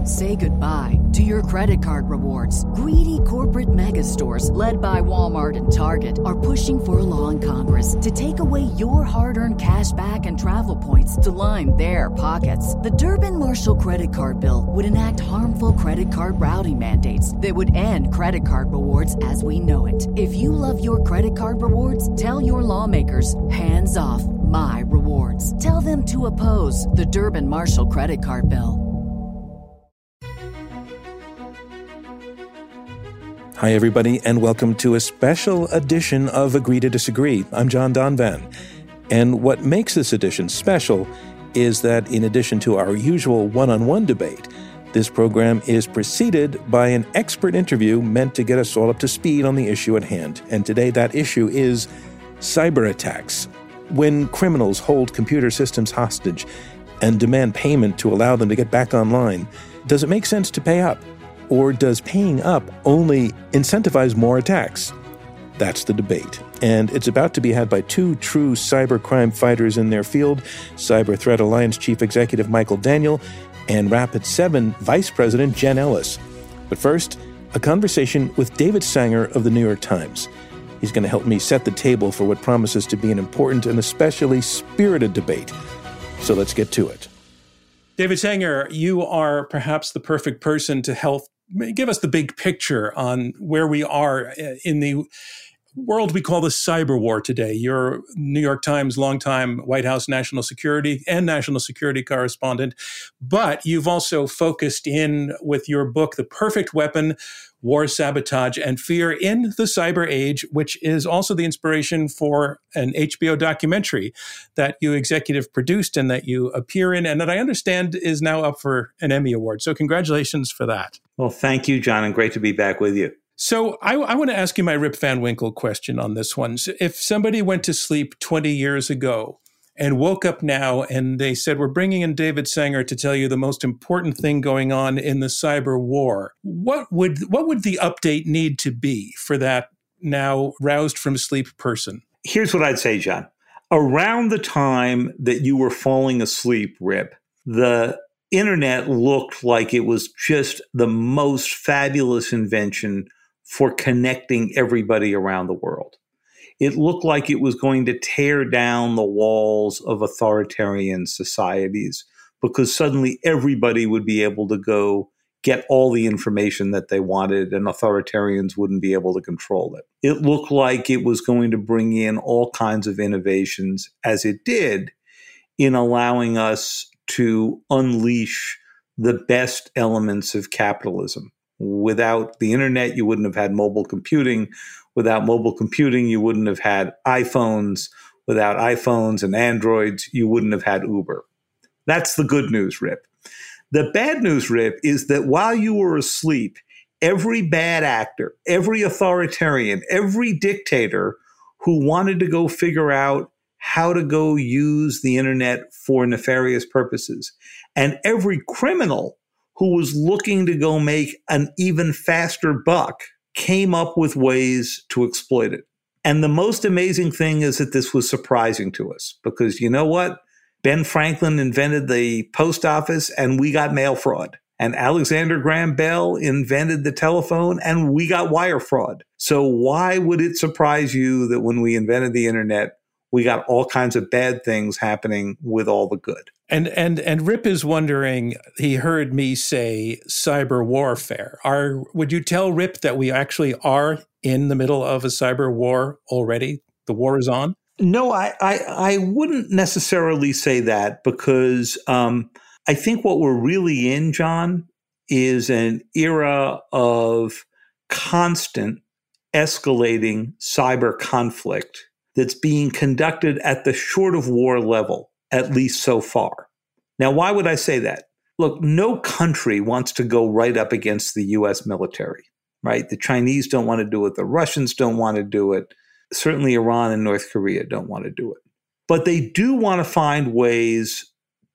Say goodbye to your credit card rewards. Greedy corporate mega stores, led by Walmart and Target, are pushing for a law in Congress to take away your hard-earned cash back and travel points to line their pockets. The Durbin-Marshall credit card bill would enact harmful credit card routing mandates that would end credit card rewards as we know it. If you love your credit card rewards, tell your lawmakers, hands off my rewards. Tell them to oppose the Durbin-Marshall credit card bill. Hi, everybody, and welcome to a special edition of Agree to Disagree. I'm John Donvan. And what makes this edition special is that in addition to our usual one-on-one debate, this program is preceded by an expert interview meant to get us all up to speed on the issue at hand. And today that issue is cyber attacks. When criminals hold computer systems hostage and demand payment to allow them to get back online, does it make sense to pay up? Or does paying up only incentivize more attacks? That's the debate. And it's about to be had by two true cybercrime fighters in their field, Cyber Threat Alliance Chief Executive Michael Daniel and Rapid7 Vice President Jen Ellis. But first, a conversation with David Sanger of the New York Times. He's going to help me set the table for what promises to be an important and especially spirited debate. So let's get to it. David Sanger, you are perhaps the perfect person to help give us the big picture on where we are in the world we call the cyber war today. You're New York Times longtime White House national security correspondent, but you've also focused in with your book, The Perfect Weapon, War, Sabotage, and Fear in the Cyber Age, which is also the inspiration for an HBO documentary that you executive produced and that you appear in, and that I understand is now up for an Emmy Award. So congratulations for that. Well, thank you, John, and great to be back with you. So I want to ask you my Rip Van Winkle question on this one. So if somebody went to sleep 20 years ago and woke up now and they said, we're bringing in David Sanger to tell you the most important thing going on in the cyber war, what would the update need to be for that now roused from sleep person? Here's what I'd say, John. Around the time that you were falling asleep, Rip, the internet looked like it was just the most fabulous invention for connecting everybody around the world. It looked like it was going to tear down the walls of authoritarian societies because suddenly everybody would be able to go get all the information that they wanted and authoritarians wouldn't be able to control it. It looked like it was going to bring in all kinds of innovations, as it did, in allowing us to unleash the best elements of capitalism. Without the internet, you wouldn't have had mobile computing. Without mobile computing, you wouldn't have had iPhones. Without iPhones and Androids, you wouldn't have had Uber. That's the good news, Rip. The bad news, Rip, is that while you were asleep, every bad actor, every authoritarian, every dictator who wanted to go figure out how to go use the internet for nefarious purposes, and every criminal who was looking to go make an even faster buck came up with ways to exploit it. And the most amazing thing is that this was surprising to us because you know what? Ben Franklin invented the post office and we got mail fraud. And Alexander Graham Bell invented the telephone and we got wire fraud. So why would it surprise you that when we invented the internet, we got all kinds of bad things happening with all the good? And Rip is wondering, he heard me say cyber warfare. Would you tell Rip that we actually are in the middle of a cyber war already? The war is on? No, I wouldn't necessarily say that because I think what we're really in, John, is an era of constant escalating cyber conflict that's being conducted at the short of war level, at least so far. Now, why would I say that? Look, no country wants to go right up against the U.S. military, right? The Chinese don't want to do it. The Russians don't want to do it. Certainly Iran and North Korea don't want to do it. But they do want to find ways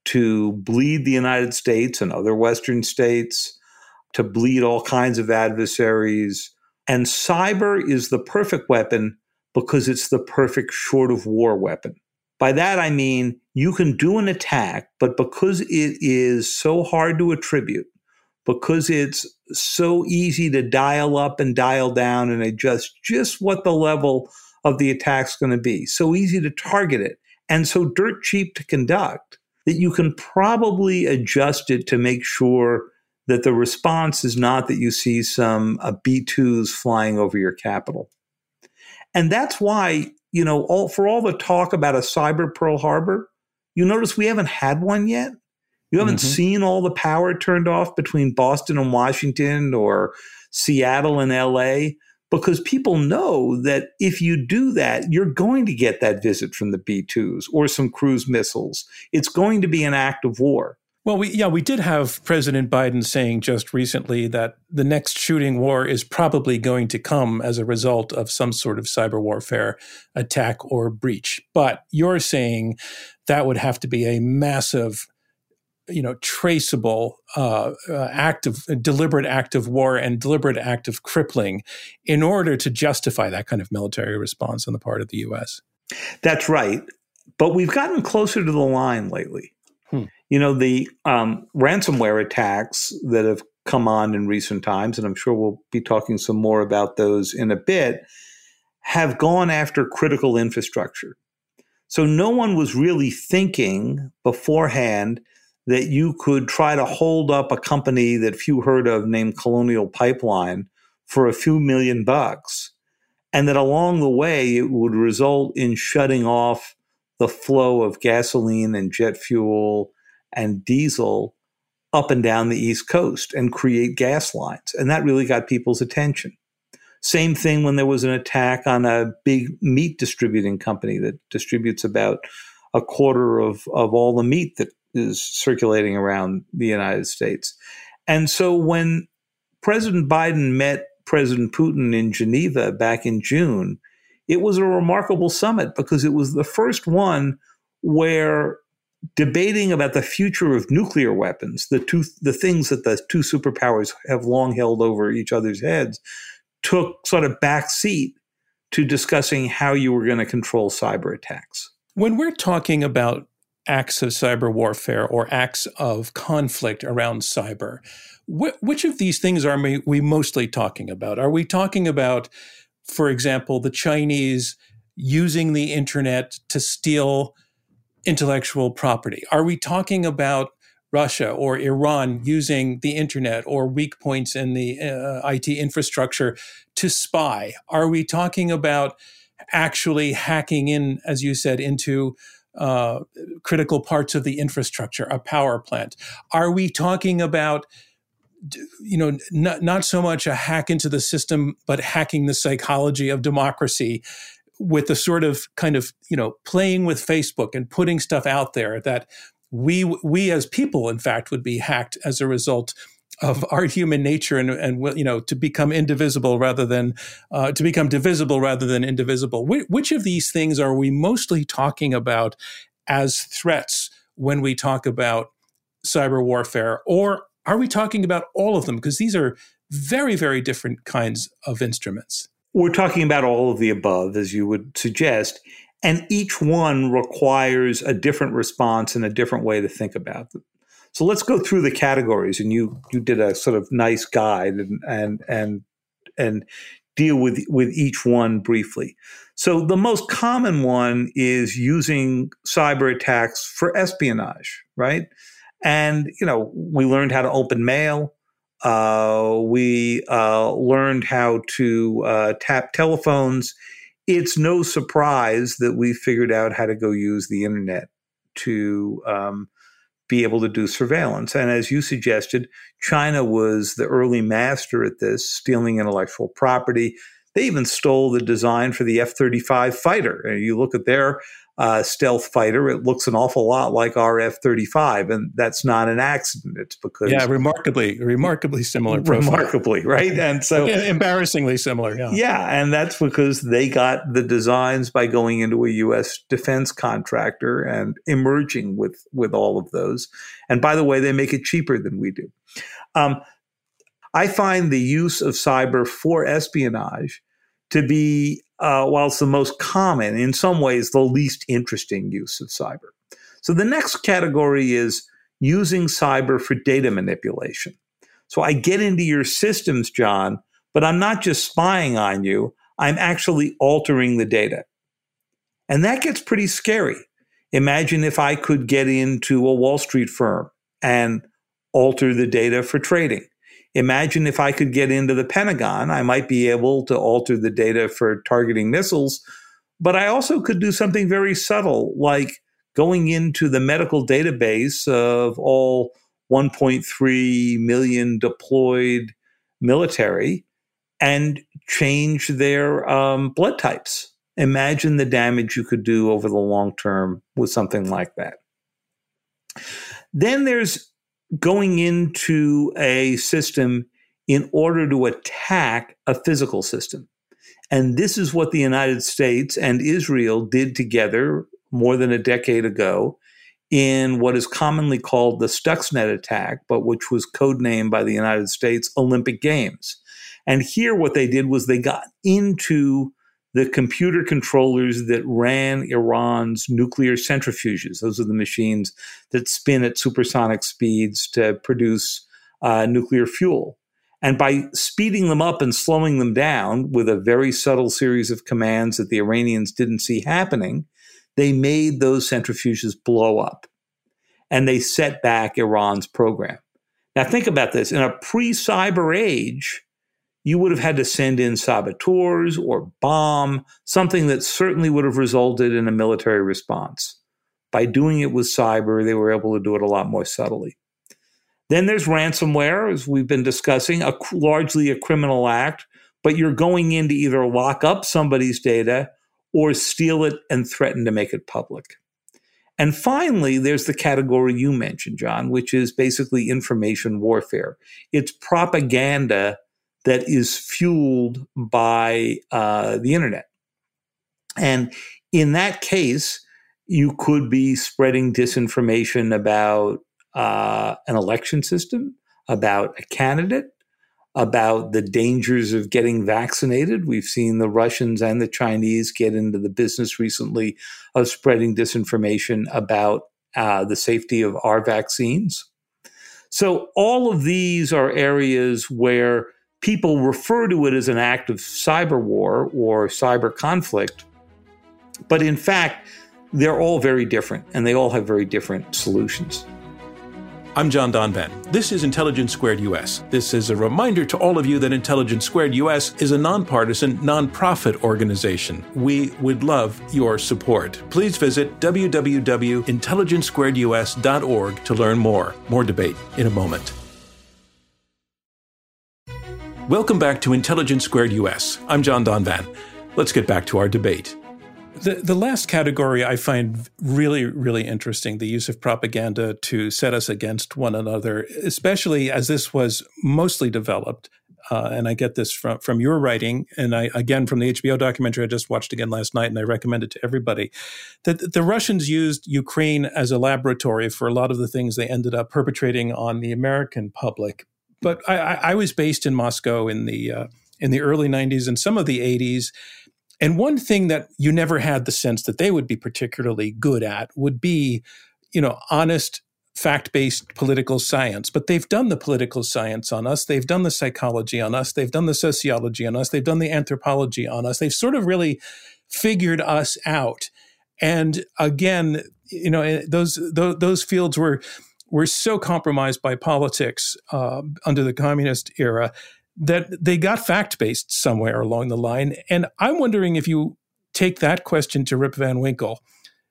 to bleed the United States and other Western states, to bleed all kinds of adversaries. And cyber is the perfect weapon because it's the perfect short of war weapon. By that, I mean, you can do an attack, but because it is so hard to attribute, because it's so easy to dial up and dial down and adjust just what the level of the attack's going to be. So easy to target it and so dirt cheap to conduct that you can probably adjust it to make sure that the response is not that you see some B-2s flying over your capital. And that's why, for all the talk about a cyber Pearl Harbor, you notice we haven't had one yet. You haven't seen all the power turned off between Boston and Washington or Seattle and LA, because people know that if you do that, you're going to get that visit from the B-2s or some cruise missiles. It's going to be an act of war. Well, we did have President Biden saying just recently that the next shooting war is probably going to come as a result of some sort of cyber warfare attack or breach. But you're saying that would have to be a massive, traceable deliberate act of war and deliberate act of crippling in order to justify that kind of military response on the part of the U.S. That's right. But we've gotten closer to the line lately. The ransomware attacks that have come on in recent times, and I'm sure we'll be talking some more about those in a bit, have gone after critical infrastructure. So no one was really thinking beforehand that you could try to hold up a company that few heard of named Colonial Pipeline for a few $1 million, and that along the way it would result in shutting off the flow of gasoline and jet fuel and diesel up and down the East Coast and create gas lines. And that really got people's attention. Same thing when there was an attack on a big meat distributing company that distributes about a quarter of all the meat that is circulating around the United States. And so when President Biden met President Putin in Geneva back in June, it was a remarkable summit because it was the first one where debating about the future of nuclear weapons, the things that the two superpowers have long held over each other's heads, took sort of back seat to discussing how you were going to control cyber attacks. When we're talking about acts of cyber warfare or acts of conflict around cyber, which of these things are we mostly talking about? Are we talking about, for example, the Chinese using the internet to steal intellectual property? Are we talking about Russia or Iran using the internet or weak points in the IT infrastructure to spy? Are we talking about actually hacking in, as you said, into critical parts of the infrastructure, a power plant? Are we talking about not so much a hack into the system, but hacking the psychology of democracy with the sort of kind of, playing with Facebook and putting stuff out there that we as people, in fact, would be hacked as a result of our human nature and to become indivisible rather than to become divisible rather than indivisible. Which of these things are we mostly talking about as threats when we talk about cyber warfare, or are we talking about all of them? Because these are very, very different kinds of instruments. We're talking about all of the above, as you would suggest, and each one requires a different response and a different way to think about them. So let's go through the categories, and you did a sort of nice guide and deal with each one briefly. So the most common one is using cyber attacks for espionage, right? And we learned how to open mail. We learned how to tap telephones. It's no surprise that we figured out how to go use the internet to be able to do surveillance. And as you suggested, China was the early master at this, stealing intellectual property. They even stole the design for the F-35 fighter. And you look at their stealth fighter, it looks an awful lot like our F-35, and that's not an accident. It's because remarkably similar profile. Remarkably, right? And so embarrassingly similar. Yeah, and that's because they got the designs by going into a U.S. defense contractor and emerging with all of those. And by the way, they make it cheaper than we do. I find the use of cyber for espionage to be, while it's the most common, in some ways the least interesting use of cyber. So the next category is using cyber for data manipulation. So I get into your systems, John, but I'm not just spying on you. I'm actually altering the data. And that gets pretty scary. Imagine if I could get into a Wall Street firm and alter the data for trading. Imagine if I could get into the Pentagon. I might be able to alter the data for targeting missiles, but I also could do something very subtle, like going into the medical database of all 1.3 million deployed military and change their blood types. Imagine the damage you could do over the long term with something like that. Then there's going into a system in order to attack a physical system. And this is what the United States and Israel did together more than a decade ago in what is commonly called the Stuxnet attack, but which was codenamed by the United States Olympic Games. And here what they did was they got into the computer controllers that ran Iran's nuclear centrifuges. Those are the machines that spin at supersonic speeds to produce nuclear fuel. And by speeding them up and slowing them down with a very subtle series of commands that the Iranians didn't see happening, they made those centrifuges blow up. And they set back Iran's program. Now think about this. In a pre-cyber age, you would have had to send in saboteurs or bomb, something that certainly would have resulted in a military response. By doing it with cyber, they were able to do it a lot more subtly. Then there's ransomware, as we've been discussing, largely a criminal act, but you're going in to either lock up somebody's data or steal it and threaten to make it public. And finally, there's the category you mentioned, John, which is basically information warfare. It's propaganda that is fueled by the internet. And in that case, you could be spreading disinformation about an election system, about a candidate, about the dangers of getting vaccinated. We've seen the Russians and the Chinese get into the business recently of spreading disinformation about the safety of our vaccines. So all of these are areas where people refer to it as an act of cyber war or cyber conflict, but in fact, they're all very different, and they all have very different solutions. I'm John Donvan. This is Intelligence Squared US. This is a reminder to all of you that Intelligence Squared US is a nonpartisan, nonprofit organization. We would love your support. Please visit www.intelligencesquaredus.org to learn more. More debate in a moment. Welcome back to Intelligence Squared US. I'm John Donvan. Let's get back to our debate. The last category I find really, really interesting, the use of propaganda to set us against one another, especially as this was mostly developed. And I get this from your writing, and again from the HBO documentary I just watched again last night, and I recommend it to everybody, that the Russians used Ukraine as a laboratory for a lot of the things they ended up perpetrating on the American public. But I was based in Moscow in the early 90s and some of the 80s. And one thing that you never had the sense that they would be particularly good at would be, honest, fact-based political science. But they've done the political science on us. They've done the psychology on us. They've done the sociology on us. They've done the anthropology on us. They've sort of really figured us out. And again, those fields were so compromised by politics under the communist era that they got fact-based somewhere along the line. And I'm wondering if you take that question to Rip Van Winkle,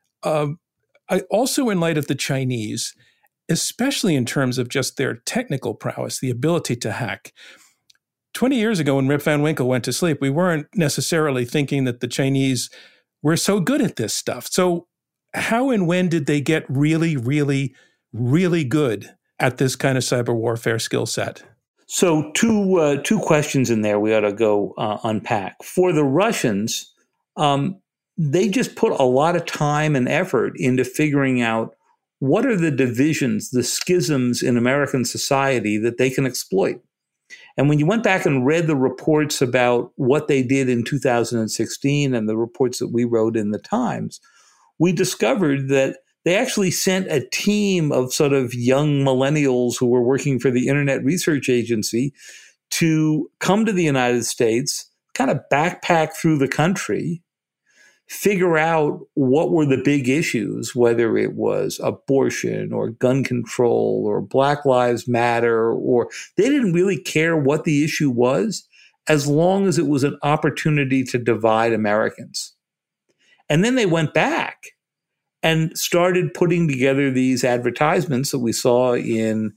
also in light of the Chinese, especially in terms of just their technical prowess, the ability to hack. 20 years ago when Rip Van Winkle went to sleep, we weren't necessarily thinking that the Chinese were so good at this stuff. So how and when did they get really, really, really good at this kind of cyber warfare skill set? So two questions in there we ought to go unpack. For the Russians, they just put a lot of time and effort into figuring out what are the divisions, the schisms in American society that they can exploit. And when you went back and read the reports about what they did in 2016 and the reports that we wrote in the Times, we discovered that they actually sent a team of sort of young millennials who were working for the Internet Research Agency to come to the United States, kind of backpack through the country, figure out what were the big issues, whether it was abortion or gun control or Black Lives Matter, or they didn't really care what the issue was as long as it was an opportunity to divide Americans. And then they went back and started putting together these advertisements that we saw in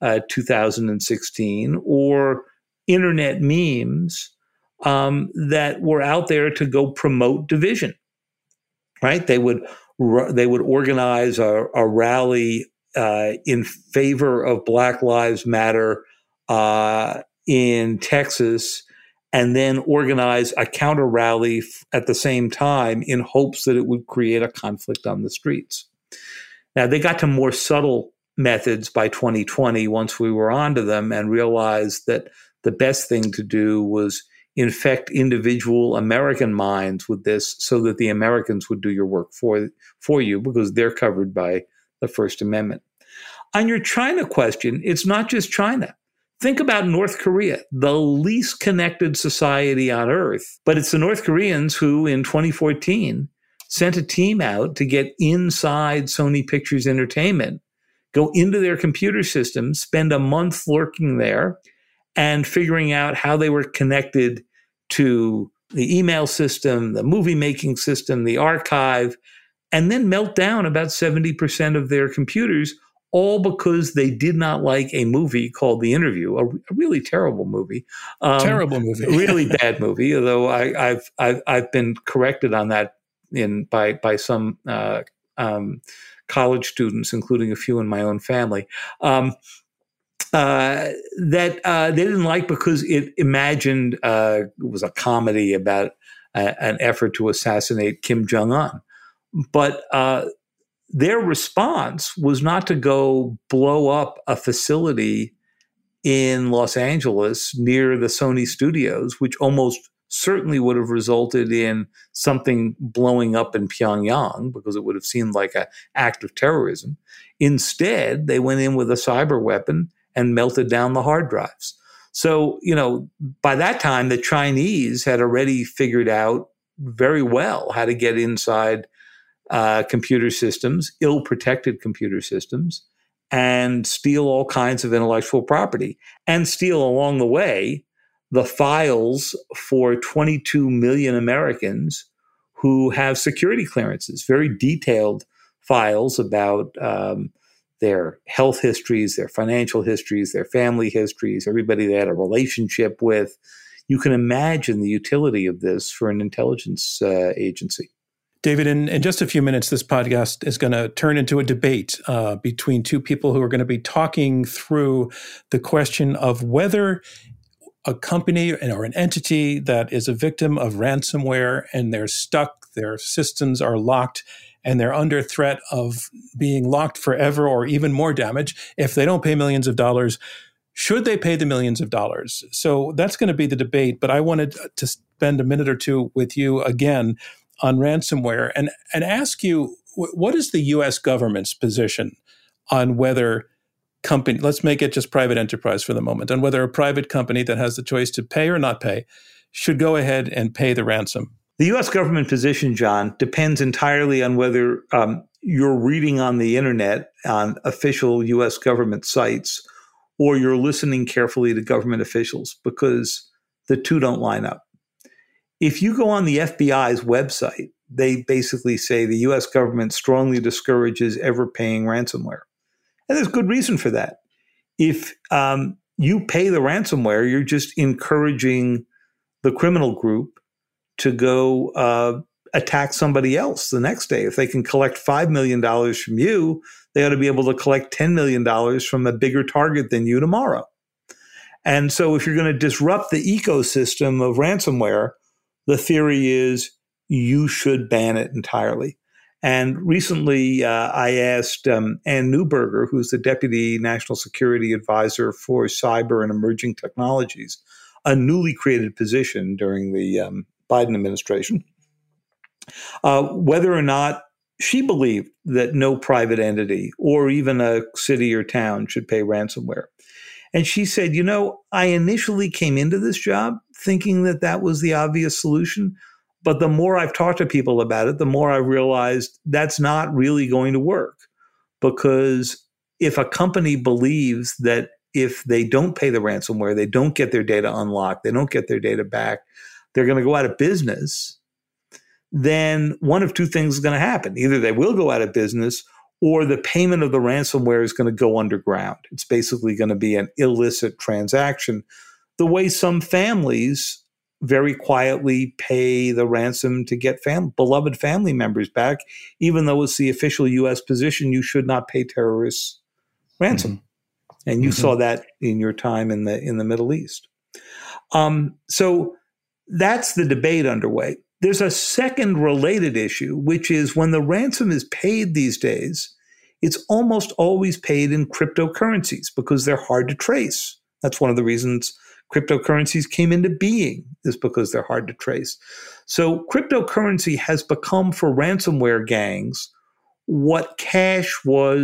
2016, or internet memes that were out there to go promote division. Right? They would organize a rally in favor of Black Lives Matter in Texas, and then organize a counter rally at the same time in hopes that it would create a conflict on the streets. Now, they got to more subtle methods by 2020 once we were onto them and realized that the best thing to do was infect individual American minds with this so that the Americans would do your work for you because they're covered by the First Amendment. On your China question, it's not just China. Think about North Korea, the least connected society on earth, but it's the North Koreans who in 2014 sent a team out to get inside Sony Pictures Entertainment, go into their computer systems, spend a month lurking there, and figuring out how they were connected to the email system, the movie making system, the archive, and then melt down about 70% of their computers, all because they did not like a movie called The Interview, a really terrible movie. Terrible movie. Really bad movie, although I've been corrected on that by some college students, including a few in my own family. That they didn't like because it imagined it was a comedy about an effort to assassinate Kim Jong-un. But their response was not to go blow up a facility in Los Angeles near the Sony studios, which almost certainly would have resulted in something blowing up in Pyongyang because it would have seemed like an act of terrorism. Instead, they went in with a cyber weapon and melted down the hard drives. So, by that time, the Chinese had already figured out very well how to get inside computer systems, ill-protected computer systems, and steal all kinds of intellectual property, and steal along the way the files for 22 million Americans who have security clearances, very detailed files about their health histories, their financial histories, their family histories, everybody they had a relationship with. You can imagine the utility of this for an intelligence agency. David, in just a few minutes, this podcast is going to turn into a debate between two people who are going to be talking through the question of whether a company or an entity that is a victim of ransomware and they're stuck, their systems are locked, and they're under threat of being locked forever or even more damage if they don't pay millions of dollars. Should they pay the millions of dollars? So that's going to be the debate. But I wanted to spend a minute or two with you again on ransomware and ask you, what is the U.S. government's position on whether company, let's make it just private enterprise for the moment, on whether a private company that has the choice to pay or not pay should go ahead and pay the ransom? The U.S. government position, John, depends entirely on whether you're reading on the internet on official U.S. government sites or you're listening carefully to government officials, because the two don't line up. If you go on the FBI's website, they basically say the U.S. government strongly discourages ever paying ransomware. And there's good reason for that. If you pay the ransomware, you're just encouraging the criminal group to go attack somebody else the next day. If they can collect $5 million from you, they ought to be able to collect $10 million from a bigger target than you tomorrow. And so if you're going to disrupt the ecosystem of ransomware, the theory is you should ban it entirely. And recently, I asked Ann Neuberger, who's the Deputy National Security Advisor for Cyber and Emerging Technologies, a newly created position during the Biden administration, whether or not she believed that no private entity or even a city or town should pay ransomware. And she said, I initially came into this job thinking that that was the obvious solution. But the more I've talked to people about it, the more I realized that's not really going to work. Because if a company believes that if they don't pay the ransomware, they don't get their data unlocked, they don't get their data back, they're going to go out of business, then one of two things is going to happen. Either they will go out of business or the payment of the ransomware is going to go underground. It's basically going to be an illicit transaction, the way some families very quietly pay the ransom to get beloved family members back, even though it's the official U.S. position, you should not pay terrorists ransom. Mm-hmm. And you saw that in your time in the Middle East. So that's the debate underway. There's a second related issue, which is when the ransom is paid these days, it's almost always paid in cryptocurrencies because they're hard to trace. That's one of the reasons cryptocurrencies came into being, is because they're hard to trace. So cryptocurrency has become for ransomware gangs what cash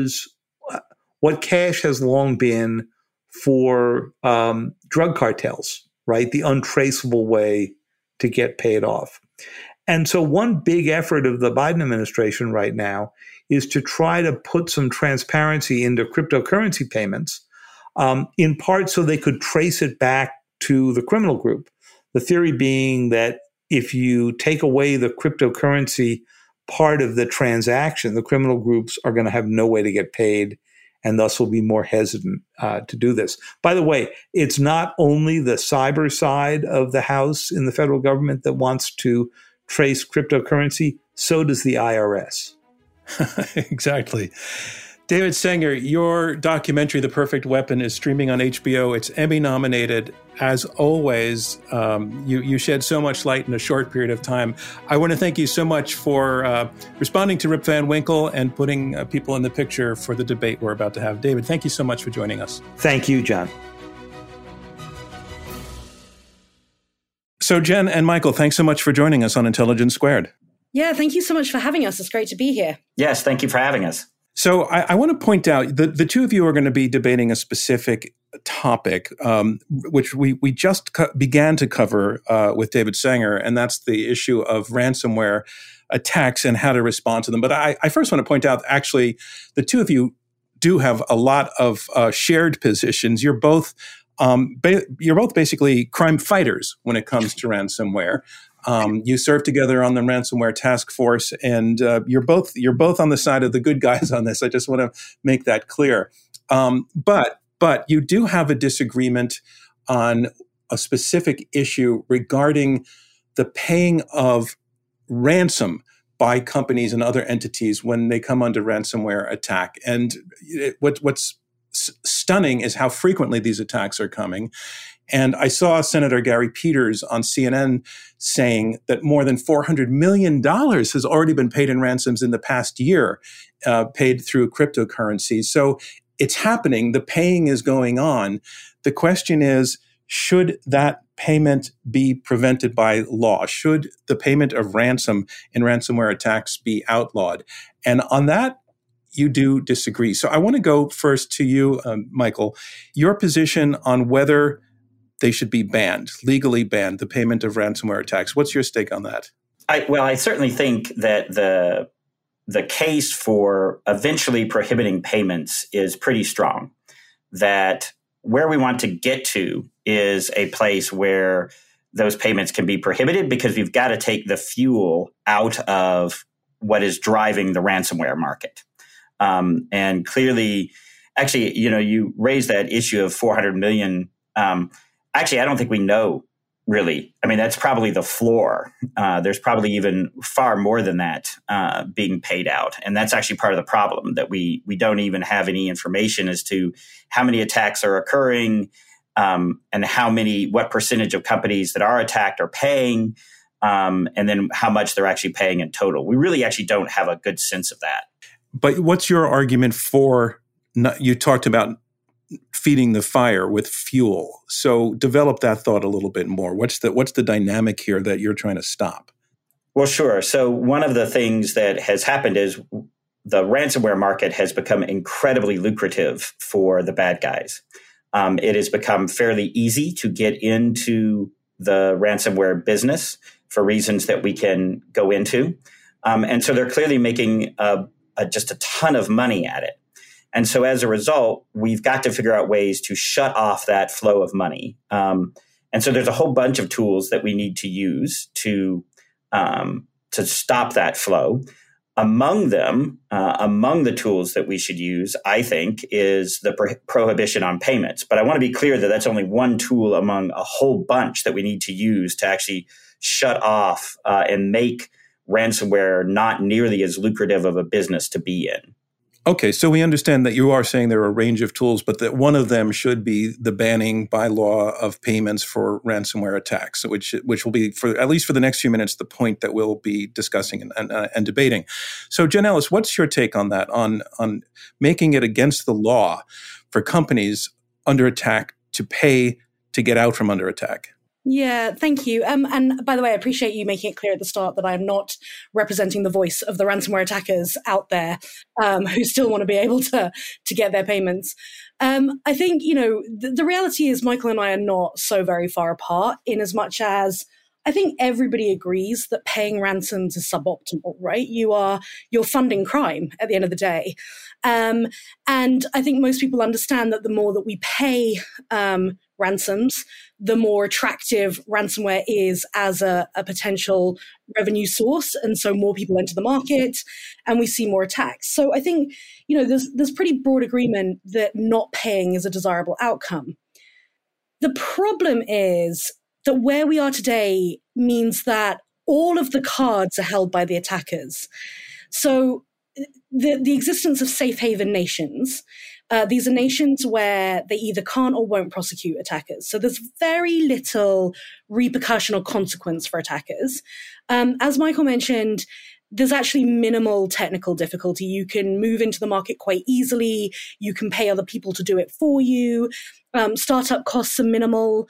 has long been for drug cartels, right? The untraceable way to get paid off. And so one big effort of the Biden administration right now is to try to put some transparency into cryptocurrency payments, in part so they could trace it back to the criminal group. The theory being that if you take away the cryptocurrency part of the transaction, the criminal groups are going to have no way to get paid and thus will be more hesitant to do this. By the way, it's not only the cyber side of the house in the federal government that wants to trace cryptocurrency, so does the IRS. Exactly. David Sanger, your documentary, The Perfect Weapon, is streaming on HBO. It's Emmy nominated. As always, you shed so much light in a short period of time. I want to thank you so much for responding to Rip Van Winkle and putting people in the picture for the debate we're about to have. David, thank you so much for joining us. Thank you, John. So Jen and Michael, thanks so much for joining us on Intelligence Squared. Yeah, thank you so much for having us. It's great to be here. Yes, thank you for having us. So I want to point out the two of you are going to be debating a specific topic, which we just began to cover with David Sanger, and that's the issue of ransomware attacks and how to respond to them. But I first want to point out, actually, the two of you do have a lot of shared positions. You're both basically crime fighters when it comes to ransomware. You served together on the ransomware task force, and you're both on the side of the good guys on this. I just want to make that clear. But you do have a disagreement on a specific issue regarding the paying of ransom by companies and other entities when they come under ransomware attack. And what's stunning is how frequently these attacks are coming. And I saw Senator Gary Peters on CNN saying that more than $400 million has already been paid in ransoms in the past year, paid through cryptocurrencies. So it's happening. The paying is going on. The question is, should that payment be prevented by law? Should the payment of ransom in ransomware attacks be outlawed? And on that, you do disagree. So I want to go first to you, Michael, your position on whether they should be banned, legally banned, the payment of ransomware attacks. What's your stake on that? I certainly think that the case for eventually prohibiting payments is pretty strong. That where we want to get to is a place where those payments can be prohibited, because we've got to take the fuel out of what is driving the ransomware market. And clearly, actually, you raised that issue of 400 million. Actually, I don't think we know, really. I mean, that's probably the floor. There's probably even far more than that being paid out. And that's actually part of the problem, that we don't even have any information as to how many attacks are occurring, and what percentage of companies that are attacked are paying, and then how much they're actually paying in total. We really actually don't have a good sense of that. But what's your argument for, you talked about feeding the fire with fuel. So develop that thought a little bit more. What's the dynamic here that you're trying to stop? Well, sure. So one of the things that has happened is the ransomware market has become incredibly lucrative for the bad guys. It has become fairly easy to get into the ransomware business for reasons that we can go into. And so they're clearly making just a ton of money at it. And so as a result, we've got to figure out ways to shut off that flow of money. And so there's a whole bunch of tools that we need to use to stop that flow. Among them, among the tools that we should use, I think, is the prohibition on payments. But I want to be clear that that's only one tool among a whole bunch that we need to use to actually shut off and make ransomware not nearly as lucrative of a business to be in. Okay, so we understand that you are saying there are a range of tools, but that one of them should be the banning by law of payments for ransomware attacks, which will be, for at least for the next few minutes, the point that we'll be discussing and debating. So, Jen Ellis, what's your take on that, on making it against the law for companies under attack to pay to get out from under attack? Yeah, thank you. And by the way, I appreciate you making it clear at the start that I'm not representing the voice of the ransomware attackers out there who still want to be able to get their payments. I think, the reality is Michael and I are not so very far apart, in as much as I think everybody agrees that paying ransoms is suboptimal, right? You're funding crime at the end of the day. And I think most people understand that the more that we pay ransoms, the more attractive ransomware is as a potential revenue source. And so more people enter the market and we see more attacks. So I think, there's pretty broad agreement that not paying is a desirable outcome. The problem is that where we are today means that all of the cards are held by the attackers. So the existence of safe haven nations, these are nations where they either can't or won't prosecute attackers. So there's very little repercussion or consequence for attackers. As Michael mentioned, there's actually minimal technical difficulty. You can move into the market quite easily. You can pay other people to do it for you. Startup costs are minimal.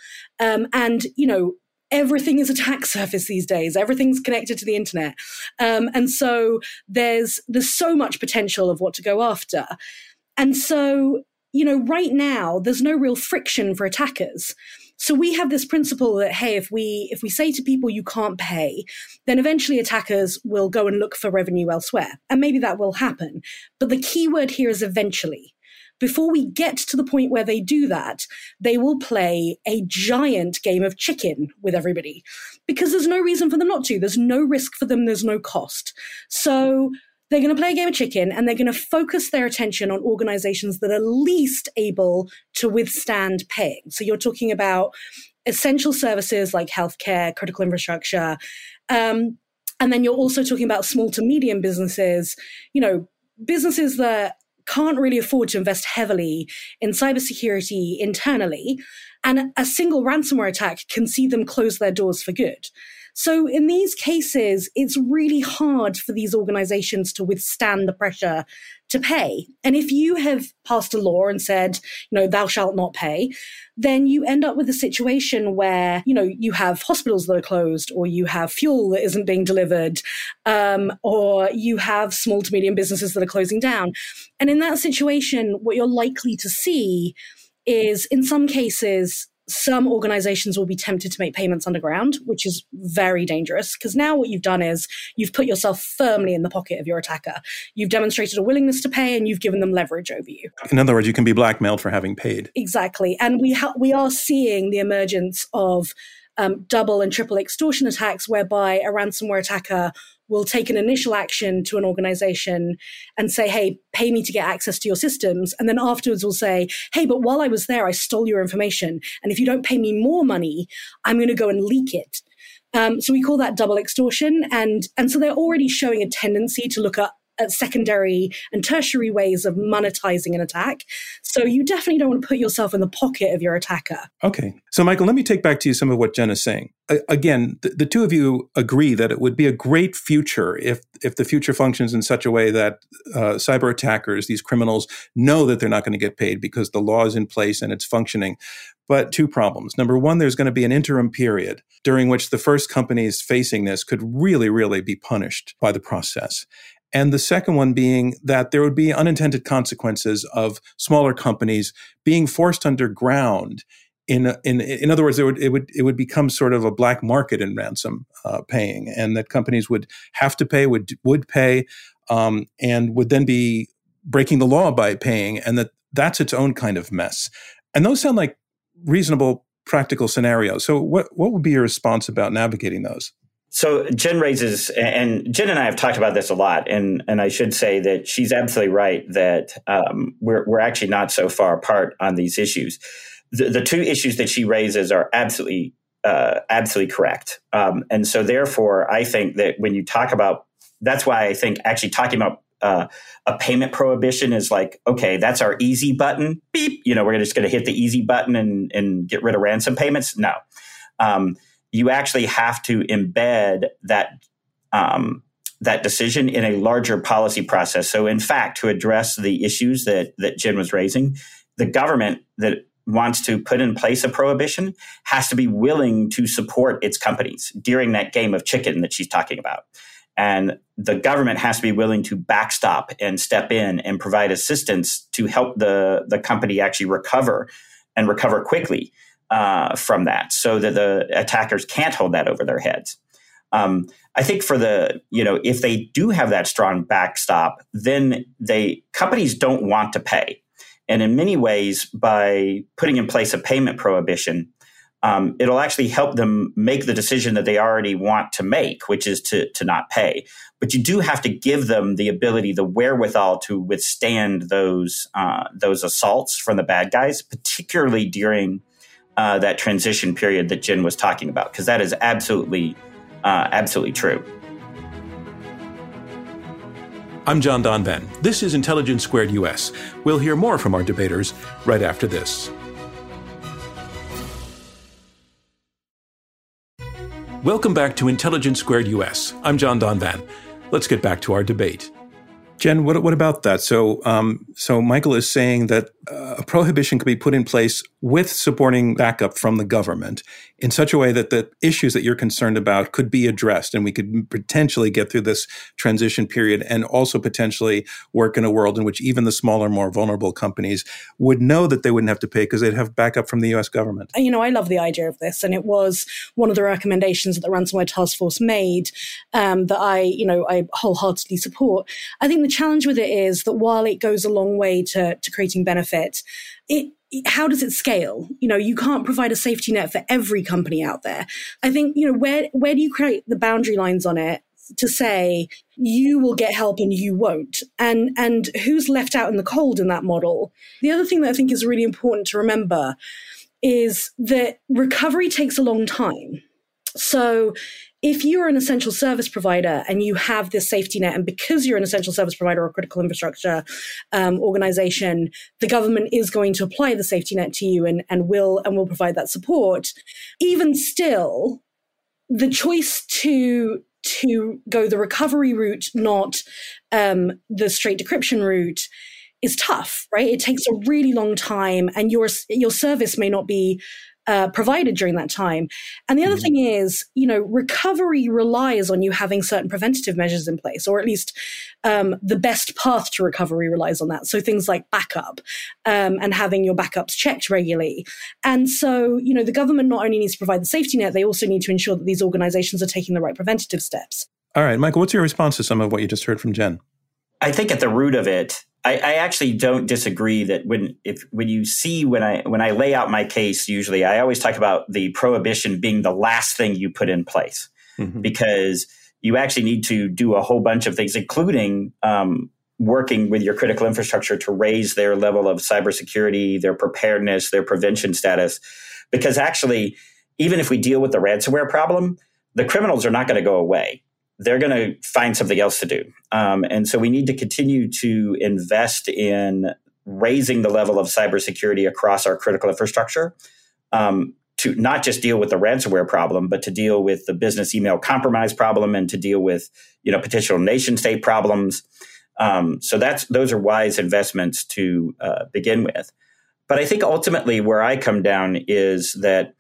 And everything is attack surface these days. Everything's connected to the internet. And so there's so much potential of what to go after. And so, right now, there's no real friction for attackers. So we have this principle that, hey, if we say to people you can't pay, then eventually attackers will go and look for revenue elsewhere. And maybe that will happen. But the key word here is eventually. Before we get to the point where they do that, they will play a giant game of chicken with everybody because there's no reason for them not to. There's no risk for them. There's no cost. So they're going to play a game of chicken and they're going to focus their attention on organizations that are least able to withstand paying. So you're talking about essential services like healthcare, critical infrastructure. And then you're also talking about small to medium businesses, businesses that can't really afford to invest heavily in cybersecurity internally. And a single ransomware attack can see them close their doors for good. So in these cases, it's really hard for these organizations to withstand the pressure to pay. And if you have passed a law and said, thou shalt not pay, then you end up with a situation where, you have hospitals that are closed, or you have fuel that isn't being delivered, or you have small to medium businesses that are closing down. And in that situation, what you're likely to see is, in some cases, some organizations will be tempted to make payments underground, which is very dangerous because now what you've done is you've put yourself firmly in the pocket of your attacker. You've demonstrated a willingness to pay and you've given them leverage over you. In other words, you can be blackmailed for having paid. Exactly. And we are seeing the emergence of double and triple extortion attacks whereby a ransomware attacker will take an initial action to an organization and say, hey, pay me to get access to your systems. And then afterwards will say, hey, but while I was there, I stole your information. And if you don't pay me more money, I'm going to go and leak it. So we call that double extortion. And so they're already showing a tendency to look at secondary and tertiary ways of monetizing an attack. So you definitely don't want to put yourself in the pocket of your attacker. Okay. So Michael, let me take back to you some of what Jen is saying. Again, the two of you agree that it would be a great future if the future functions in such a way that cyber attackers, these criminals, know that they're not going to get paid because the law is in place and it's functioning. but two problems. Number one, there's going to be an interim period during which the first companies facing this could really, really be punished by the process. And the second one being that there would be unintended consequences of smaller companies being forced underground. In other words, it would become sort of a black market in ransom paying, and that companies would have to pay, would pay, and would then be breaking the law by paying, and that's its own kind of mess. And those sound like reasonable, practical scenarios. So what would be your response about navigating those? So Jen raises, and Jen and I have talked about this a lot, and I should say that she's absolutely right that we're actually not so far apart on these issues. The two issues that she raises are absolutely correct. And so therefore, I think that when you talk about, that's why I think actually talking about a payment prohibition is like, okay, that's our easy button. Beep. We're just going to hit the easy button and get rid of ransom payments. No. You actually have to embed that decision in a larger policy process. So in fact, to address the issues that Jen was raising, the government that wants to put in place a prohibition has to be willing to support its companies during that game of chicken that she's talking about. And the government has to be willing to backstop and step in and provide assistance to help the company actually recover quickly from that, so that the attackers can't hold that over their heads. I think for if they do have that strong backstop, then companies don't want to pay. And in many ways, by putting in place a payment prohibition, it'll actually help them make the decision that they already want to make, which is to not pay. But you do have to give them the ability, the wherewithal to withstand those assaults from the bad guys, particularly during that transition period that Jen was talking about, because that is absolutely true. I'm John Donvan. This is Intelligence Squared US. We'll hear more from our debaters right after this. Welcome back to Intelligence Squared US. I'm John Donvan. Let's get back to our debate. Jen, what about that? So Michael is saying that a prohibition could be put in place with supporting backup from the government in such a way that the issues that you're concerned about could be addressed, and we could potentially get through this transition period, and also potentially work in a world in which even the smaller, more vulnerable companies would know that they wouldn't have to pay because they'd have backup from the U.S. government. I love the idea of this, and it was one of the recommendations that the Ransomware Task Force made that I wholeheartedly support. I think the challenge with it is that while it goes a long way to creating benefit, how does it scale? You can't provide a safety net for every company out there. I think, where do you create the boundary lines on it to say you will get help and you won't? And who's left out in the cold in that model? The other thing that I think is really important to remember is that recovery takes a long time. So if you're an essential service provider and you have this safety net, and because you're an essential service provider or critical infrastructure organization, the government is going to apply the safety net to you and will provide that support. Even still, the choice to go the recovery route, not the straight decryption route, is tough, right? It takes a really long time, and your service may not be provided during that time. And the other thing is, recovery relies on you having certain preventative measures in place, or at least the best path to recovery relies on that. So things like backup and having your backups checked regularly. And so, the government not only needs to provide the safety net, they also need to ensure that these organizations are taking the right preventative steps. All right, Michael, what's your response to some of what you just heard from Jen? I think at the root of it, I actually don't disagree that when I lay out my case, usually I always talk about the prohibition being the last thing you put in place, because you actually need to do a whole bunch of things, including working with your critical infrastructure to raise their level of cybersecurity, their preparedness, their prevention status. Because actually, even if we deal with the ransomware problem, the criminals are not going to go away. They're going to find something else to do. And so we need to continue to invest in raising the level of cybersecurity across our critical infrastructure to not just deal with the ransomware problem, but to deal with the business email compromise problem and to deal with, potential nation state problems. So those are wise investments to begin with. But I think ultimately where I come down is that,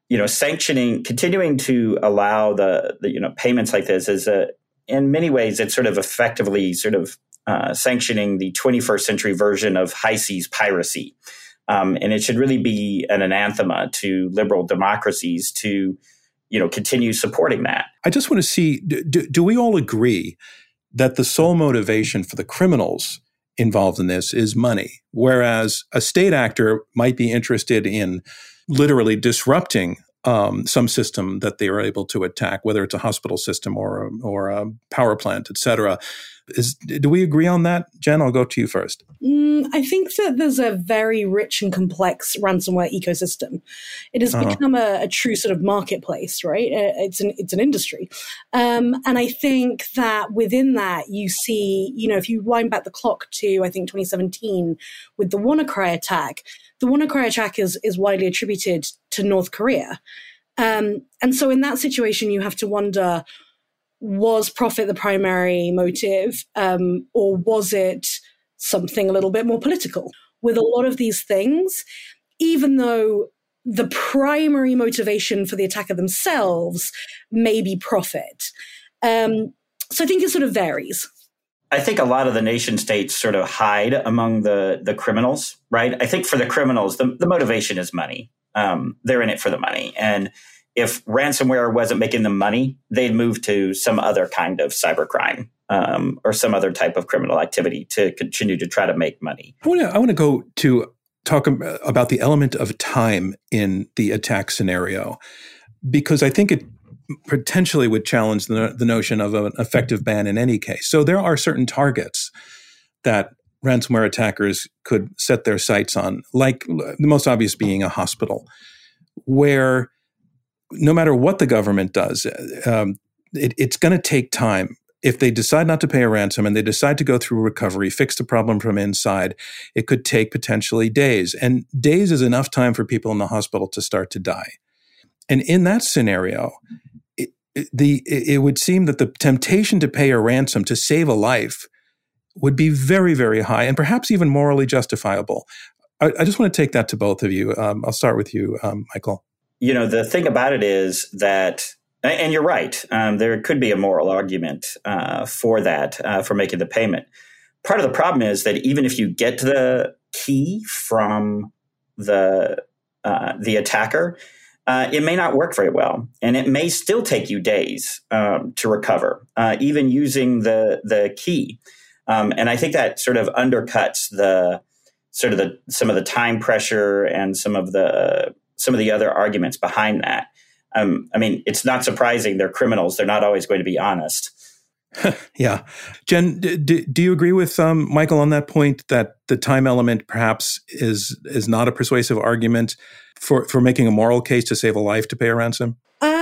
continuing to allow the payments like this is in many ways, it's sort of effectively sanctioning the 21st century version of high seas piracy. And it should really be an anathema to liberal democracies to, continue supporting that. I just want to see, do we all agree that the sole motivation for the criminals involved in this is money, whereas a state actor might be interested in literally disrupting some system that they are able to attack, whether it's a hospital system or a power plant, et cetera. Do we agree on that? Jen, I'll go to you first. I think that there's a very rich and complex ransomware ecosystem. It has become a true sort of marketplace, right? It's an industry. And I think that within that, you see, if you wind back the clock to, I think, 2017 with the WannaCry attack, the WannaCry attack is widely attributed to North Korea. And so in that situation, you have to wonder, was profit the primary motive, or was it something a little bit more political? With a lot of these things, even though the primary motivation for the attacker themselves may be profit. So I think it sort of varies. I think a lot of the nation states sort of hide among the criminals, right? I think for the criminals, the motivation is money. They're in it for the money. And if ransomware wasn't making them money, they'd move to some other kind of cybercrime or some other type of criminal activity to continue to try to make money. I want to go to talk about the element of time in the attack scenario, because I think it potentially would challenge the notion of an effective ban in any case. So there are certain targets that ransomware attackers could set their sights on, like the most obvious being a hospital, where no matter what the government does, it's going to take time. If they decide not to pay a ransom and they decide to go through recovery, fix the problem from inside, it could take potentially days. And days is enough time for people in the hospital to start to die. And in that scenario, it would seem that the temptation to pay a ransom to save a life would be very, very high and perhaps even morally justifiable. I just want to take that to both of you. I'll start with you, Michael. The thing about it is that, and you're right, there could be a moral argument for that, for making the payment. Part of the problem is that even if you get the key from the attacker, it may not work very well, and it may still take you days to recover, even using the key. And I think that sort of undercuts some of the time pressure and some of the other arguments behind that. It's not surprising they're criminals. They're not always going to be honest. Yeah. Jen, do you agree with Michael on that point, that the time element perhaps is not a persuasive argument for making a moral case to save a life to pay a ransom?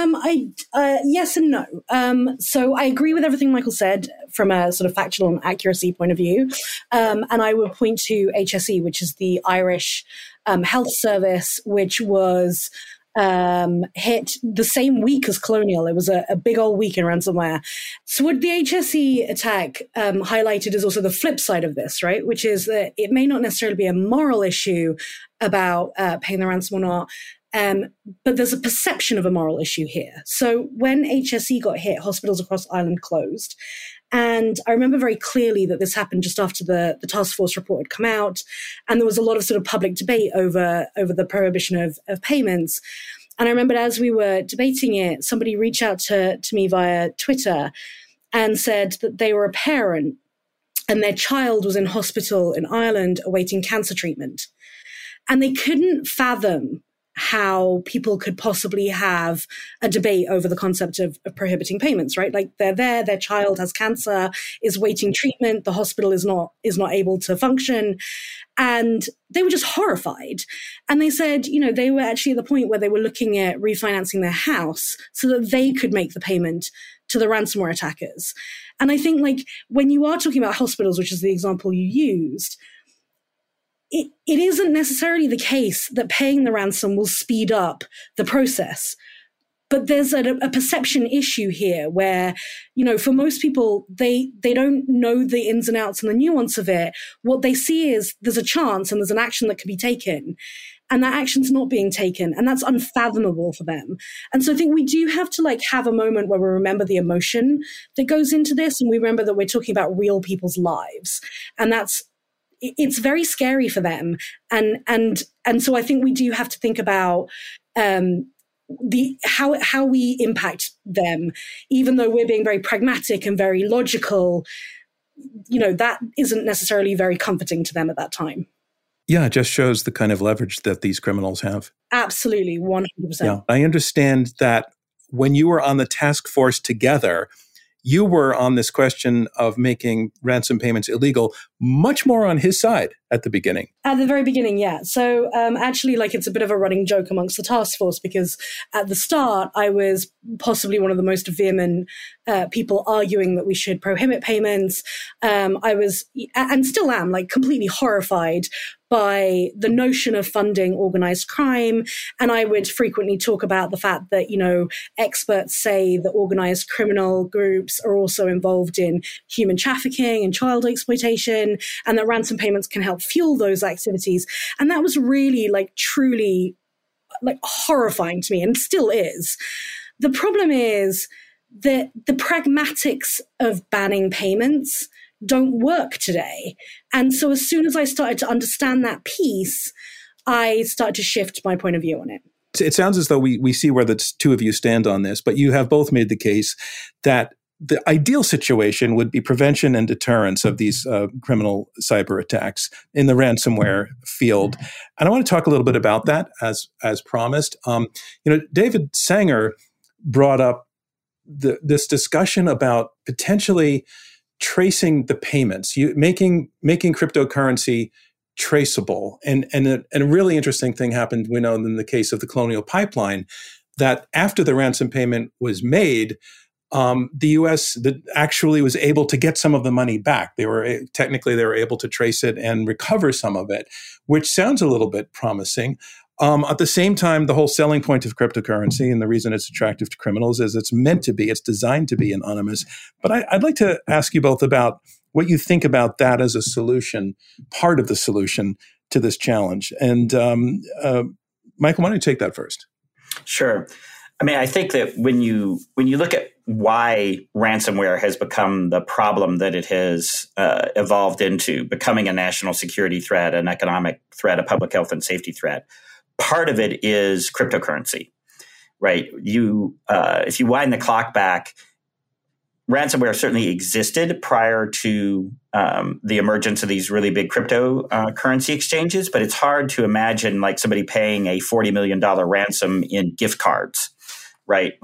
Yes and no. So I agree with everything Michael said from a sort of factual and accuracy point of view. And I would point to HSE, which is the Irish health service, which was hit the same week as Colonial. It was a big old week in ransomware. So what the HSE attack highlighted is also the flip side of this, right? Which is that it may not necessarily be a moral issue about paying the ransom or not, but there's a perception of a moral issue here. So when HSE got hit, hospitals across Ireland closed. And I remember very clearly that this happened just after the task force report had come out. And there was a lot of sort of public debate over the prohibition of payments. And I remember as we were debating it, somebody reached out to me via Twitter and said that they were a parent and their child was in hospital in Ireland awaiting cancer treatment. And they couldn't fathom how people could possibly have a debate over the concept of prohibiting payments, right? Like they're there, their child has cancer, is waiting treatment, the hospital is not able to function. And they were just horrified. And they said, they were actually at the point where they were looking at refinancing their house so that they could make the payment to the ransomware attackers. And I think when you are talking about hospitals, which is the example you used, it isn't necessarily the case that paying the ransom will speed up the process. But there's a perception issue here where, for most people, they don't know the ins and outs and the nuance of it. What they see is there's a chance and there's an action that can be taken. And that action's not being taken. And that's unfathomable for them. And so I think we do have to have a moment where we remember the emotion that goes into this. And we remember that we're talking about real people's lives. And it's very scary for them. And so I think we do have to think about, how we impact them, even though we're being very pragmatic and very logical, that isn't necessarily very comforting to them at that time. Yeah, it just shows the kind of leverage that these criminals have. Absolutely, 100%. Yeah, I understand that when you were on the task force together, you were on this question of making ransom payments illegal much more on his side at the beginning. At the very beginning, yeah. So actually, it's a bit of a running joke amongst the task force, because at the start, I was possibly one of the most vehement people arguing that we should prohibit payments. I was, and still am, completely horrified by the notion of funding organized crime. And I would frequently talk about the fact that, experts say that organized criminal groups are also involved in human trafficking and child exploitation, and that ransom payments can help fuel those activities. And that was really truly horrifying to me, and still is. The problem is that the pragmatics of banning payments don't work today. And so as soon as I started to understand that piece, I started to shift my point of view on it. It sounds as though we see where the two of you stand on this, but you have both made the case that the ideal situation would be prevention and deterrence of these criminal cyber attacks in the ransomware field. And I want to talk a little bit about that as promised. David Sanger brought up this discussion about potentially tracing the payments, making cryptocurrency traceable. And a really interesting thing happened, we know, in the case of the Colonial Pipeline, that after the ransom payment was made, the U.S. actually was able to get some of the money back. They were able to trace it and recover some of it, which sounds a little bit promising. At the same time, the whole selling point of cryptocurrency and the reason it's attractive to criminals is it's designed to be anonymous. But I'd like to ask you both about what you think about that as a solution, part of the solution to this challenge. And Michael, why don't you take that first? Sure. I mean, I think that when you look at why ransomware has become the problem that it has evolved into, becoming a national security threat, an economic threat, a public health and safety threat, part of it is cryptocurrency, right? If you wind the clock back, ransomware certainly existed prior to the emergence of these really big cryptocurrency exchanges, but it's hard to imagine somebody paying a $40 million ransom in gift cards, right?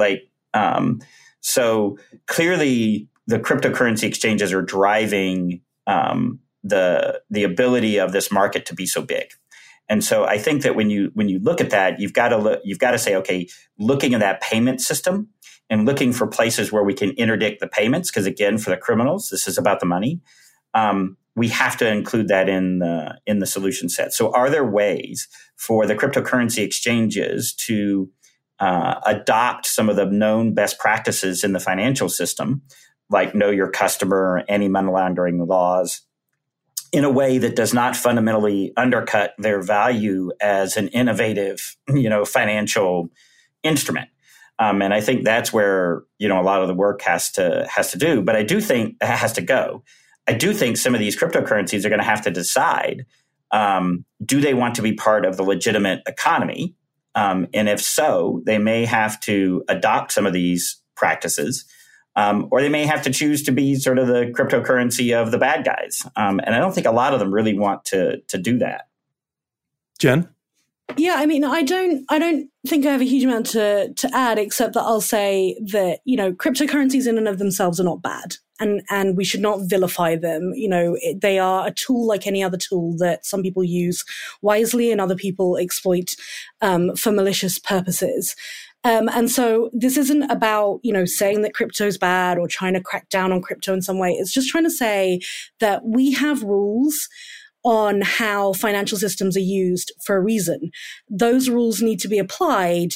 So clearly the cryptocurrency exchanges are driving the ability of this market to be so big. And so I think that when you look at that, you've got to say, okay, looking at that payment system and looking for places where we can interdict the payments, because again, for the criminals, this is about the money. We have to include that in the solution set. So are there ways for the cryptocurrency exchanges to adopt some of the known best practices in the financial system, like know your customer, anti-money laundering laws, in a way that does not fundamentally undercut their value as an innovative, financial instrument? And I think that's where, a lot of the work has to do. But I do think it has to go. I do think some of these cryptocurrencies are going to have to decide, do they want to be part of the legitimate economy? And if so, they may have to adopt some of these practices, or they may have to choose to be sort of the cryptocurrency of the bad guys. And I don't think a lot of them really want to do that. Jen? Yeah, I mean, I don't think I have a huge amount to add, except that I'll say that, cryptocurrencies in and of themselves are not bad. And we should not vilify them. They are a tool like any other tool that some people use wisely and other people exploit for malicious purposes. And so this isn't about, saying that crypto is bad or trying to crack down on crypto in some way. It's just trying to say that we have rules on how financial systems are used for a reason. Those rules need to be applied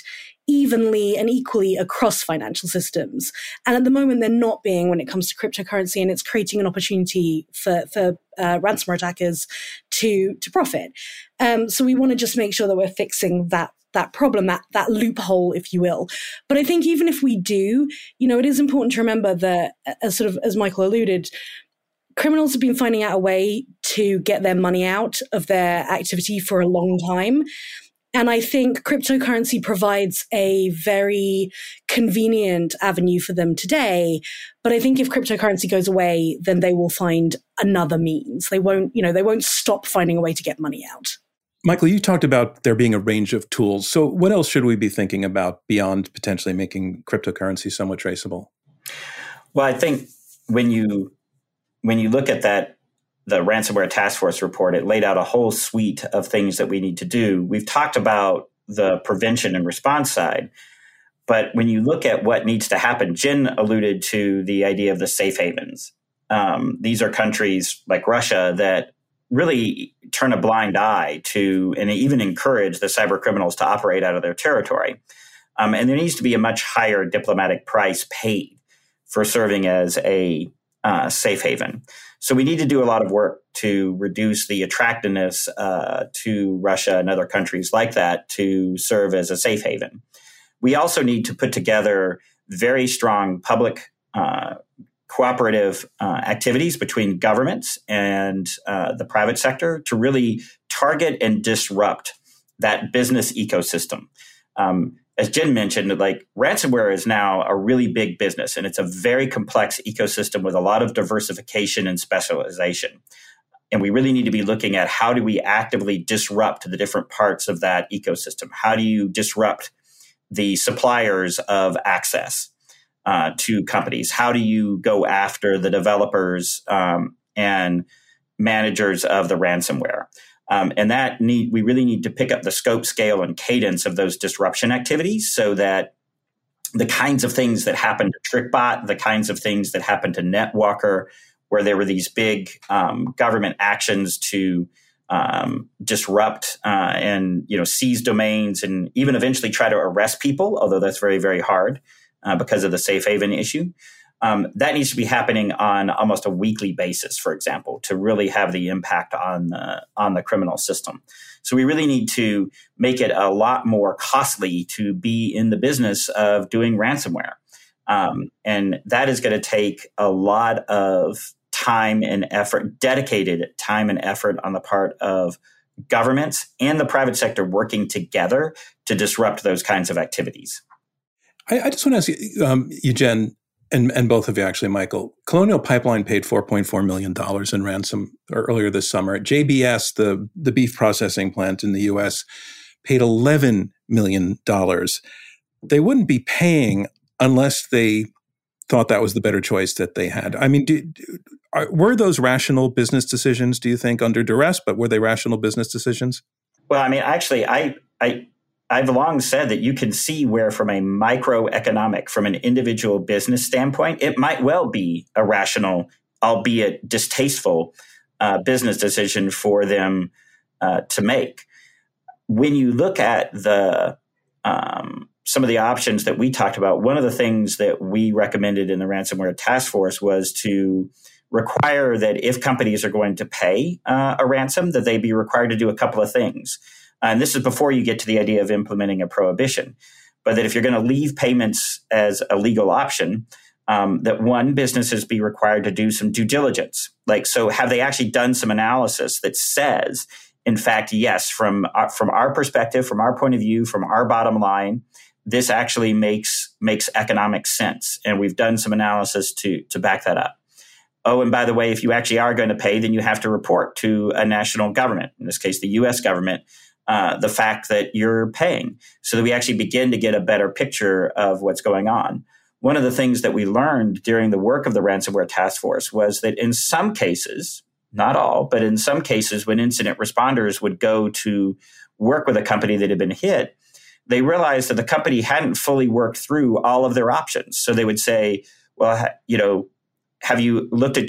evenly and equally across financial systems. And at the moment, they're not being when it comes to cryptocurrency, and it's creating an opportunity for ransomware attackers to profit. So we want to just make sure that we're fixing that problem, that loophole, if you will. But I think even if we do, it is important to remember that, as Michael alluded, criminals have been finding out a way to get their money out of their activity for a long time. And I think cryptocurrency provides a very convenient avenue for them today. But I think if cryptocurrency goes away, then they will find another means. They won't stop finding a way to get money out. Michael, you talked about there being a range of tools. So what else should we be thinking about beyond potentially making cryptocurrency somewhat traceable? Well, I think when you look at the ransomware task force report, it laid out a whole suite of things that we need to do. We've talked about the prevention and response side, but when you look at what needs to happen, Jen alluded to the idea of the safe havens. These are countries like Russia that really turn a blind eye to and even encourage the cyber criminals to operate out of their territory. And there needs to be a much higher diplomatic price paid for serving as a safe haven. So we need to do a lot of work to reduce the attractiveness to Russia and other countries like that to serve as a safe haven. We also need to put together very strong public cooperative activities between governments and the private sector to really target and disrupt that business ecosystem. As Jen mentioned, ransomware is now a really big business, and it's a very complex ecosystem with a lot of diversification and specialization. And we really need to be looking at how do we actively disrupt the different parts of that ecosystem? How do you disrupt the suppliers of access to companies? How do you go after the developers and managers of the ransomware? We really need to pick up the scope, scale, and cadence of those disruption activities so that the kinds of things that happened to TrickBot, the kinds of things that happened to NetWalker, where there were these big government actions to disrupt and seize domains and even eventually try to arrest people, although that's very, very hard because of the safe haven issue. That needs to be happening on almost a weekly basis, for example, to really have the impact on the criminal system. So we really need to make it a lot more costly to be in the business of doing ransomware. And that is going to take a lot of time and effort, dedicated time and effort on the part of governments and the private sector working together to disrupt those kinds of activities. I just want to ask you, Jen, and both of you, actually, Michael, Colonial Pipeline paid $4.4 million in ransom earlier this summer. JBS, the beef processing plant in the U.S., paid $11 million. They wouldn't be paying unless they thought that was the better choice that they had. I mean, were those rational business decisions, do you think, under duress, but were they rational business decisions? Well, I mean, actually, I've long said that you can see where from a microeconomic, from an individual business standpoint, it might well be a rational, albeit distasteful business decision for them to make. When you look at some of the options that we talked about, one of the things that we recommended in the ransomware task force was to require that if companies are going to pay a ransom, that they be required to do a couple of things. And this is before you get to the idea of implementing a prohibition, but that if you're going to leave payments as a legal option, that one, businesses be required to do some due diligence. So have they actually done some analysis that says, in fact, yes, from our perspective, from our point of view, from our bottom line, this actually makes economic sense. And we've done some analysis to back that up. Oh, and by the way, if you actually are going to pay, then you have to report to a national government, in this case, the U.S. government, the fact that you're paying, so that we actually begin to get a better picture of what's going on. One of the things that we learned during the work of the ransomware task force was that in some cases, not all, but in some cases, when incident responders would go to work with a company that had been hit, they realized that the company hadn't fully worked through all of their options. So they would say, well, have you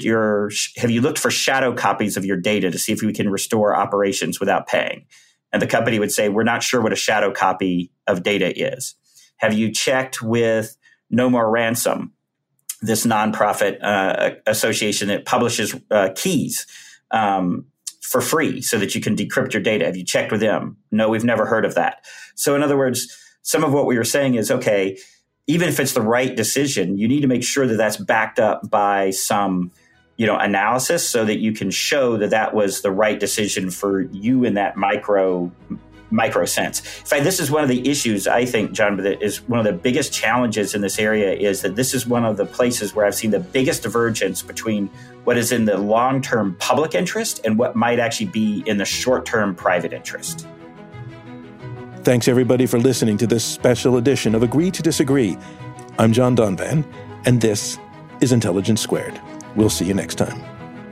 looked for shadow copies of your data to see if we can restore operations without paying? And the company would say, we're not sure what a shadow copy of data is. Have you checked with No More Ransom, this nonprofit association that publishes keys for free so that you can decrypt your data? Have you checked with them? No, we've never heard of that. So in other words, some of what we were saying is, okay, even if it's the right decision, you need to make sure that that's backed up by some, analysis so that you can show that that was the right decision for you in that micro sense. In fact, this is one of the issues, I think, John, that is one of the biggest challenges in this area, is that this is one of the places where I've seen the biggest divergence between what is in the long-term public interest and what might actually be in the short-term private interest. Thanks, everybody, for listening to this special edition of Agree to Disagree. I'm John Donvan, and this is Intelligence Squared. We'll see you next time.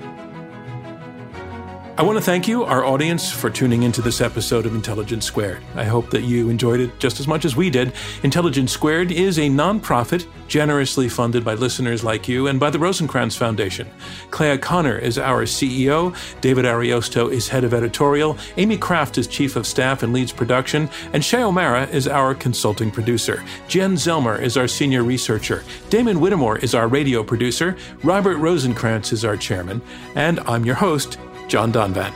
I want to thank you, our audience, for tuning into this episode of Intelligence Squared. I hope that you enjoyed it just as much as we did. Intelligence Squared is a nonprofit generously funded by listeners like you and by the Rosencrantz Foundation. Clea Connor is our CEO, David Ariosto is head of editorial, Amy Kraft is chief of staff and leads production, and Shay O'Mara is our consulting producer. Jen Zelmer is our senior researcher. Damon Whittemore is our radio producer. Robert Rosencrantz is our chairman. And I'm your host, John Donvan.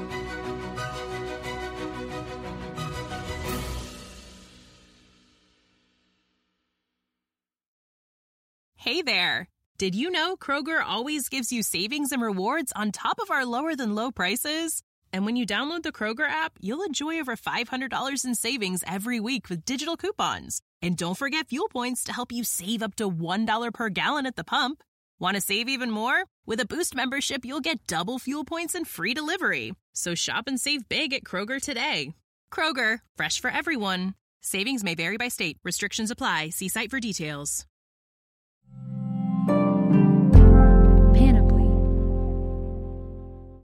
Hey there! Did you know Kroger always gives you savings and rewards on top of our lower-than-low prices? And when you download the Kroger app, you'll enjoy over $500 in savings every week with digital coupons. And don't forget fuel points to help you save up to $1 per gallon at the pump. Want to save even more? With a Boost membership, you'll get double fuel points and free delivery. So shop and save big at Kroger today. Kroger, fresh for everyone. Savings may vary by state. Restrictions apply. See site for details.